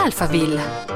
Alphaville.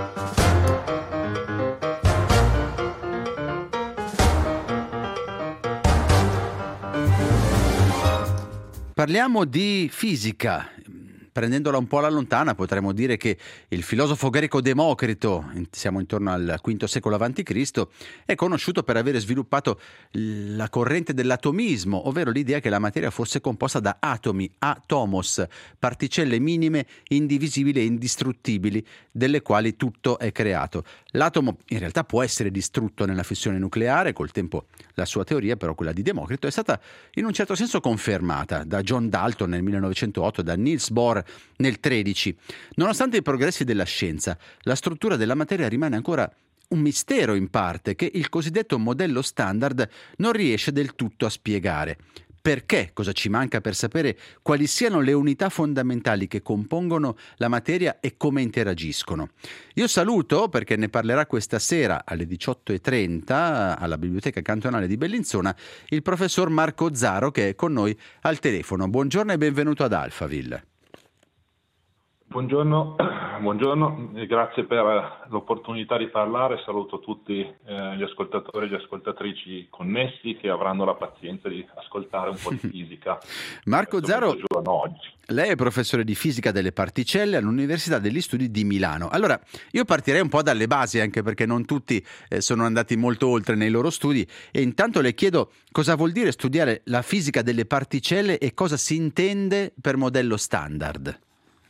Parliamo di fisica. Prendendola un po' alla lontana, potremmo dire che il filosofo greco Democrito, siamo intorno al V secolo a.C., è conosciuto per avere sviluppato la corrente dell'atomismo, ovvero l'idea che la materia fosse composta da atomi, atomos, particelle minime, indivisibili e indistruttibili, delle quali tutto è creato. L'atomo in realtà può essere distrutto nella fissione nucleare, col tempo la sua teoria, però quella di Democrito, è stata in un certo senso confermata da John Dalton nel 1908 e da Niels Bohr nel 13. Nonostante i progressi della scienza, la struttura della materia rimane ancora un mistero in parte che il cosiddetto modello standard non riesce del tutto a spiegare. Perché? Cosa ci manca per sapere quali siano le unità fondamentali che compongono la materia e come interagiscono? Io saluto, perché ne parlerà questa sera alle 18:30 alla Biblioteca Cantonale di Bellinzona, il professor Marco Zaro, che è con noi al telefono. Buongiorno e benvenuto ad Alphaville. Buongiorno e grazie per l'opportunità di parlare. Saluto tutti gli ascoltatori e le ascoltatrici connessi che avranno la pazienza di ascoltare un po' di fisica. Marco Zaro, lei è professore di fisica delle particelle all'Università degli Studi di Milano. Allora, io partirei un po' dalle basi, anche perché non tutti sono andati molto oltre nei loro studi, e intanto le chiedo cosa vuol dire studiare la fisica delle particelle e cosa si intende per modello standard.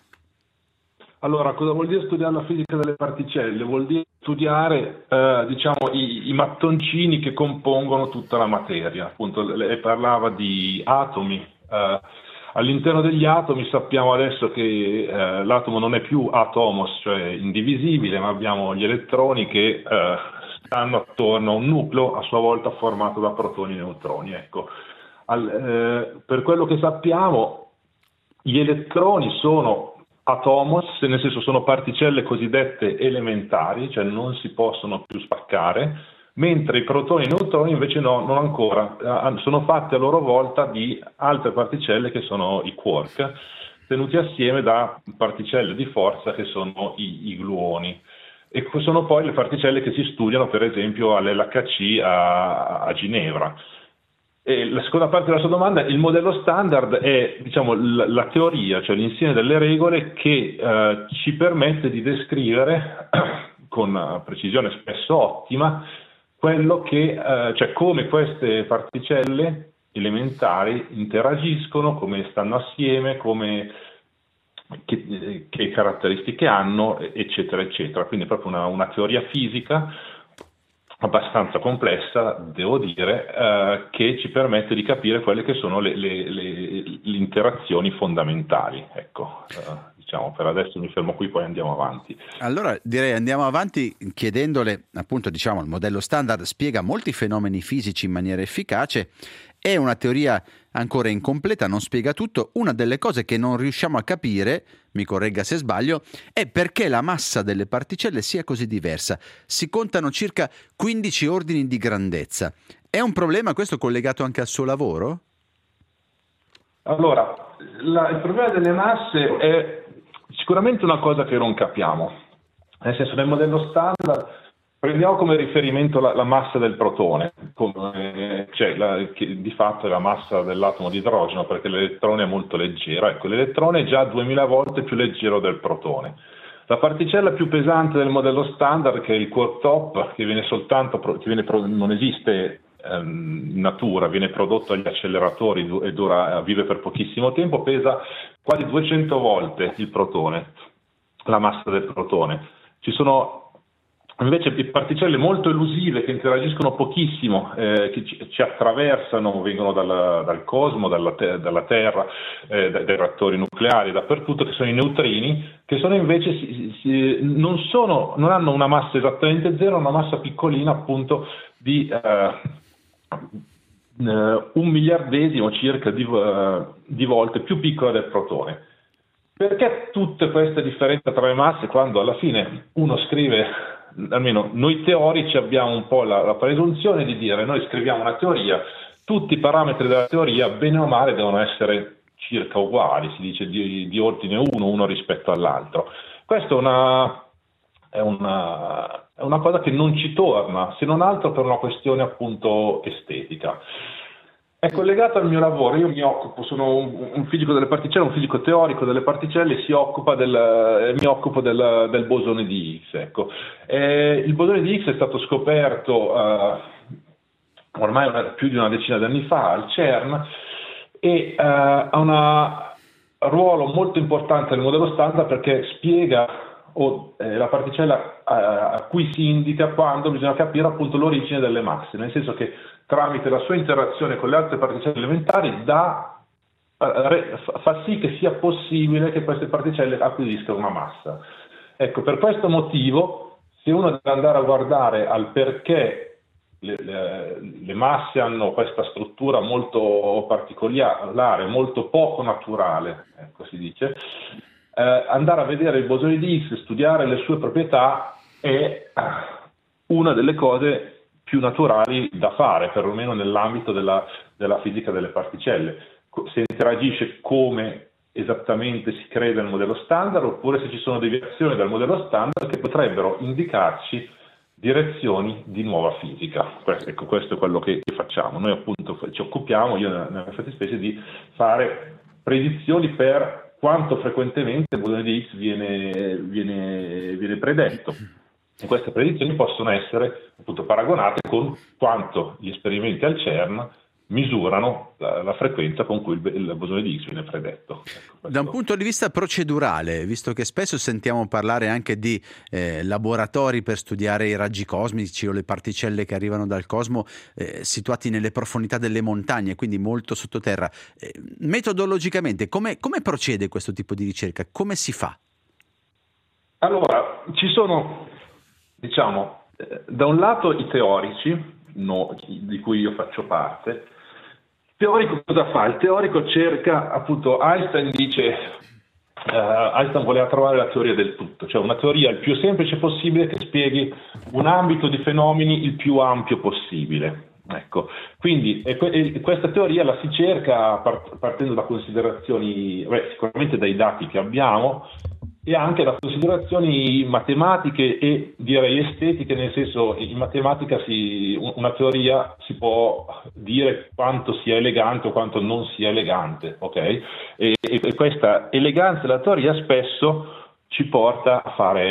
Allora, cosa vuol dire studiare la fisica delle particelle? Vuol dire studiare i mattoncini che compongono tutta la materia. Appunto, lei parlava di atomi. All'interno degli atomi sappiamo adesso che l'atomo non è più atomos, cioè indivisibile, ma abbiamo gli elettroni che stanno attorno a un nucleo a sua volta formato da protoni e neutroni. Ecco. Per quello che sappiamo, gli elettroni sono atomos, nel senso sono particelle cosiddette elementari, cioè non si possono più spaccare, mentre i protoni e i neutroni invece no, non ancora, sono fatte a loro volta di altre particelle che sono i quark, tenuti assieme da particelle di forza che sono i gluoni. E sono poi le particelle che si studiano per esempio all'LHC a Ginevra. E la seconda parte della sua domanda, il modello standard è la teoria, cioè l'insieme delle regole che ci permette di descrivere con precisione spesso ottima quello che, cioè come queste particelle elementari interagiscono, come stanno assieme, che caratteristiche hanno, eccetera, eccetera. Quindi è proprio una teoria fisica abbastanza complessa, devo dire, che ci permette di capire quelle che sono le interazioni fondamentali. Ecco, per adesso mi fermo qui, poi andiamo avanti. Allora direi andiamo avanti chiedendole, appunto, il modello standard spiega molti fenomeni fisici in maniera efficace. È una teoria ancora incompleta, non spiega tutto. Una delle cose che non riusciamo a capire, mi corregga se sbaglio, è perché la massa delle particelle sia così diversa. Si contano circa 15 ordini di grandezza. È un problema questo collegato anche al suo lavoro? Allora, il problema delle masse è sicuramente una cosa che non capiamo. Nel senso, nel modello standard prendiamo come riferimento la massa del protone, che di fatto è la massa dell'atomo di idrogeno, perché l'elettrone è molto leggero. Ecco, l'elettrone è già 2000 volte più leggero del protone. La particella più pesante del modello standard, che è il quark top, che non esiste in natura, viene prodotto agli acceleratori e vive per pochissimo tempo, pesa quasi 200 volte il protone, la massa del protone. Ci sono invece particelle molto elusive che interagiscono pochissimo, che ci attraversano, vengono dal cosmo, dalla Terra, dai reattori nucleari, dappertutto, che sono i neutrini, che sono invece non hanno una massa esattamente zero, una massa piccolina, appunto di 1 miliardesimo circa di volte più piccola del protone. Perché tutte queste differenze tra le masse, quando alla fine uno scrive, almeno noi teorici abbiamo un po' la presunzione di dire: noi scriviamo una teoria, tutti i parametri della teoria bene o male devono essere circa uguali, si dice di ordine uno rispetto all'altro. Questa è è una cosa che non ci torna, se non altro per una questione appunto estetica. È collegato al mio lavoro, io mi occupo, sono un fisico delle particelle, un fisico teorico delle particelle, mi occupo del bosone di Higgs. Ecco. Il bosone di Higgs è stato scoperto ormai più di una decina di anni fa al CERN e ha un ruolo molto importante nel modello standard perché spiega la particella a cui si indica quando bisogna capire appunto l'origine delle masse, nel senso che tramite la sua interazione con le altre particelle elementari fa sì che sia possibile che queste particelle acquisiscano una massa. Ecco, per questo motivo, se uno deve andare a guardare al perché le masse hanno questa struttura molto particolare, molto poco naturale, ecco si dice, andare a vedere il bosone di Higgs, studiare le sue proprietà è una delle cose più naturali da fare, perlomeno nell'ambito della fisica delle particelle. Se interagisce come esattamente si crede nel modello standard, oppure se ci sono deviazioni dal modello standard che potrebbero indicarci direzioni di nuova fisica. Ecco, questo è quello che facciamo. Noi appunto ci occupiamo, io nella fattispecie, di fare predizioni per quanto frequentemente il bosone di Higgs viene predetto. E queste predizioni possono essere appunto paragonate con quanto gli esperimenti al CERN misurano la frequenza con cui il bosone di Higgs viene predetto. Ecco, da un punto di vista procedurale, visto che spesso sentiamo parlare anche di laboratori per studiare i raggi cosmici o le particelle che arrivano dal cosmo situati nelle profondità delle montagne, quindi molto sottoterra, metodologicamente come procede questo tipo di ricerca? Come si fa? Allora, ci sono, diciamo, da un lato i teorici, di cui io faccio parte. Il teorico cosa fa? Il teorico cerca, appunto, Einstein voleva trovare la teoria del tutto, cioè una teoria il più semplice possibile che spieghi un ambito di fenomeni il più ampio possibile. Ecco, quindi questa teoria la si cerca partendo da considerazioni, sicuramente dai dati che abbiamo, e anche da considerazioni matematiche e direi estetiche, nel senso in matematica una teoria si può dire quanto sia elegante o quanto non sia elegante, ok? E questa eleganza della teoria spesso ci porta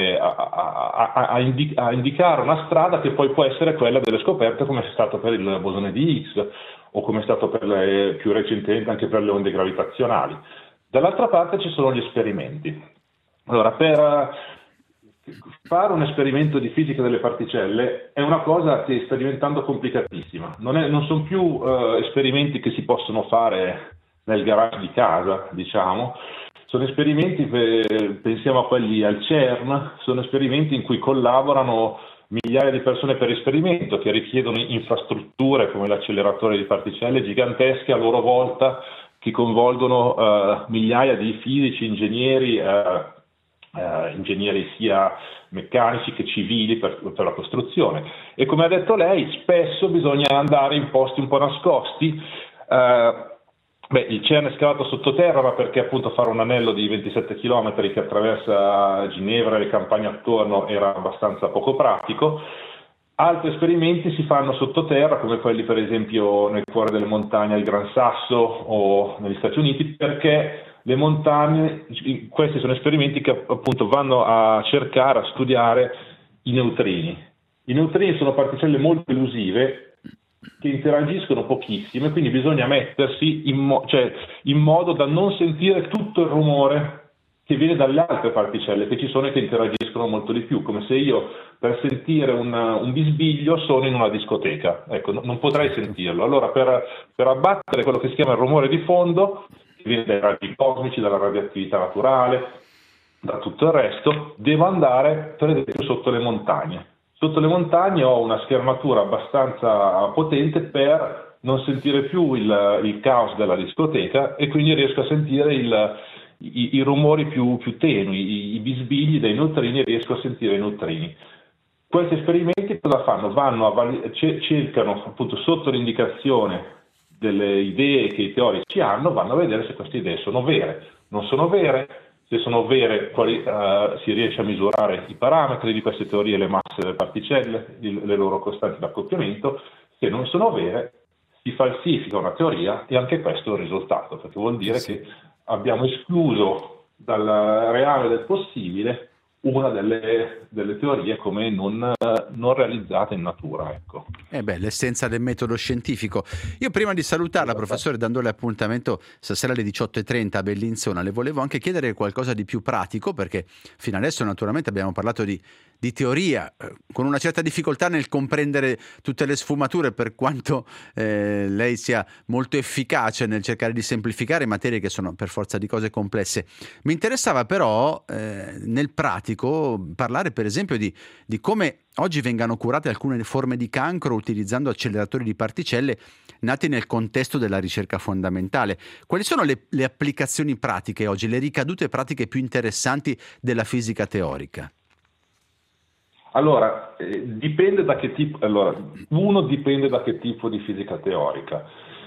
a indicare una strada che poi può essere quella delle scoperte, come è stato per il bosone di Higgs o come è stato più recentemente anche per le onde gravitazionali. Dall'altra parte ci sono gli esperimenti. Allora, per fare un esperimento di fisica delle particelle è una cosa che sta diventando complicatissima. Non sono più esperimenti che si possono fare nel garage di casa, diciamo. Sono esperimenti, pensiamo a quelli al CERN, sono esperimenti in cui collaborano migliaia di persone per esperimento, che richiedono infrastrutture come l'acceleratore di particelle gigantesche a loro volta, che coinvolgono migliaia di fisici, ingegneri sia meccanici che civili per la costruzione. E come ha detto lei, spesso bisogna andare in posti un po' nascosti. Il CERN è scavato sottoterra, ma perché appunto fare un anello di 27 km che attraversa Ginevra e le campagne attorno era abbastanza poco pratico. Altri esperimenti si fanno sottoterra, come quelli per esempio nel cuore delle montagne al Gran Sasso o negli Stati Uniti, perché le montagne, questi sono esperimenti che appunto vanno a cercare, a studiare i neutrini. I neutrini sono particelle molto elusive che interagiscono pochissimo, quindi bisogna mettersi in modo da non sentire tutto il rumore che viene dalle altre particelle che ci sono e che interagiscono molto di più, come se io per sentire un bisbiglio sono in una discoteca, ecco, non potrei sentirlo. Allora per abbattere quello che si chiama il rumore di fondo, che viene dai raggi cosmici, dalla radioattività naturale, da tutto il resto, devo andare per esempio sotto le montagne. Sotto le montagne ho una schermatura abbastanza potente per non sentire più il caos della discoteca e quindi riesco a sentire i rumori più tenui, i bisbigli dei neutrini, riesco a sentire i neutrini. Questi esperimenti cosa fanno? Cercano appunto sotto l'indicazione delle idee che i teorici hanno, vanno a vedere se queste idee sono vere. Non sono vere, Se sono vere, si riesce a misurare i parametri di queste teorie, le masse delle particelle, le loro costanti d'accoppiamento. Se non sono vere, si falsifica una teoria e anche questo è un risultato, perché vuol dire che abbiamo escluso dal reale del possibile una delle teorie come non realizzate in natura. Ecco. L'essenza del metodo scientifico. Io prima di salutarla, professore, dandole appuntamento stasera alle 18:30 a Bellinzona, le volevo anche chiedere qualcosa di più pratico, perché fino adesso naturalmente abbiamo parlato di teoria, con una certa difficoltà nel comprendere tutte le sfumature, per quanto lei sia molto efficace nel cercare di semplificare materie che sono per forza di cose complesse. Mi interessava però nel pratico parlare per esempio di come oggi vengano curate alcune forme di cancro utilizzando acceleratori di particelle nati nel contesto della ricerca fondamentale. Quali sono le applicazioni pratiche oggi, le ricadute pratiche più interessanti della fisica teorica? Allora, dipende da che tipo. Dipende da che tipo di fisica teorica.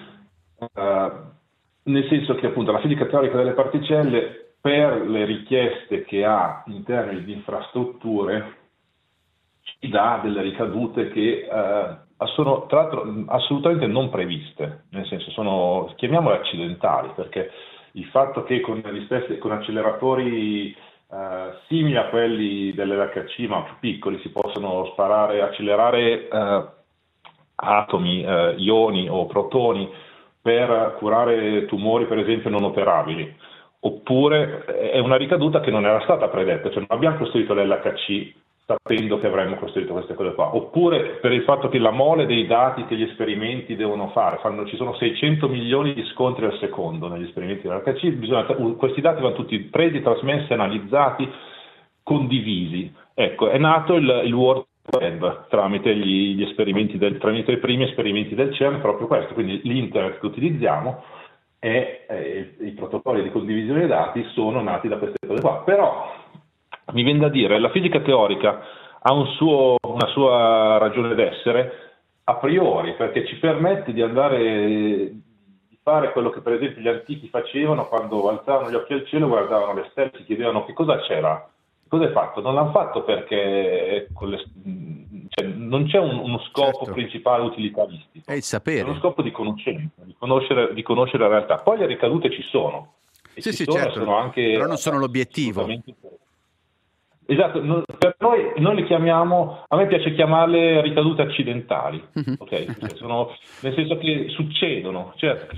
Nel senso che appunto la fisica teorica delle particelle, per le richieste che ha in termini di infrastrutture, ci dà delle ricadute che sono tra l'altro assolutamente non previste, nel senso sono, chiamiamole accidentali, perché il fatto che con acceleratori simili a quelli dell'LHC ma più piccoli si possono accelerare atomi, ioni o protoni per curare tumori per esempio non operabili, oppure è una ricaduta che non era stata predetta, cioè non abbiamo costruito l'LHC sapendo che avremmo costruito queste cose qua, oppure per il fatto che la mole dei dati che gli esperimenti devono fare, ci sono 600 milioni di scontri al secondo negli esperimenti dell'HC, questi dati vanno tutti presi, trasmessi, analizzati, condivisi. Ecco, è nato il World Web tramite gli esperimenti tramite i primi esperimenti del CERN, proprio questo, quindi l'internet che utilizziamo e i protocolli di condivisione dei dati sono nati da queste cose qua. Però mi viene da dire, la fisica teorica ha una sua ragione d'essere a priori, perché ci permette di fare quello che per esempio gli antichi facevano quando alzavano gli occhi al cielo, guardavano le stelle, si chiedevano che cosa c'era, cosa è fatto. Non l'hanno fatto perché non c'è uno scopo principale utilitaristico, è il sapere, è uno scopo di conoscenza, di conoscere la realtà. Poi le ricadute ci sono, sono anche, però non sono l'obiettivo. Esatto, per noi le chiamiamo, a me piace chiamarle ricadute accidentali, okay? Nel senso che succedono,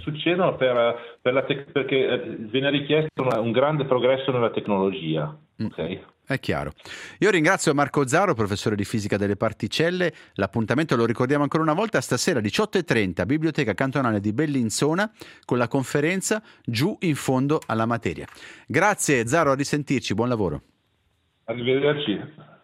perché viene richiesto un grande progresso nella tecnologia. Okay? È chiaro. Io ringrazio Marco Zaro, professore di fisica delle particelle. L'appuntamento lo ricordiamo ancora una volta stasera 18:30, Biblioteca Cantonale di Bellinzona, con la conferenza Giù in fondo alla materia. Grazie Zaro, a risentirci, buon lavoro. Arrivederci.